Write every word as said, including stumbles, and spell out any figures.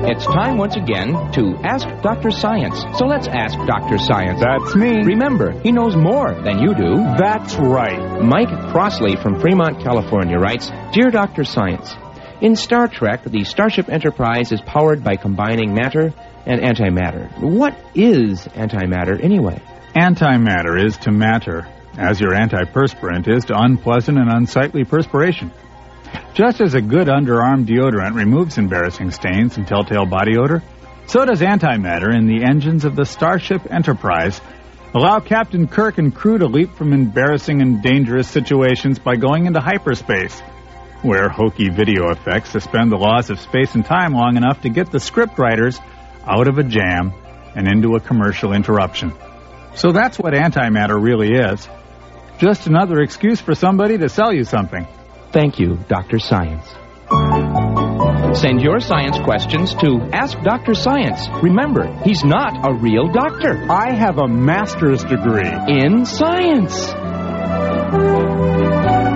It's time once again to Ask Doctor Science. So let's ask Doctor Science. That's me. Remember, he knows more than you do. That's right. Mike Crossley from Fremont, California writes, Dear Doctor Science, in Star Trek, the Starship Enterprise is powered by combining matter and antimatter. What is antimatter anyway? Antimatter is to matter, as your antiperspirant is to unpleasant and unsightly perspiration. Just as a good underarm deodorant removes embarrassing stains and telltale body odor, so does antimatter in the engines of the Starship Enterprise allow Captain Kirk and crew to leap from embarrassing and dangerous situations by going into hyperspace, where hokey video effects suspend the laws of space and time long enough to get the scriptwriters out of a jam and into a commercial interruption. So that's what antimatter really is. Just another excuse for somebody to sell you something. Thank you, Doctor Science. Send your science questions to Ask Doctor Science. Remember, he's not a real doctor. I have a master's degree in science.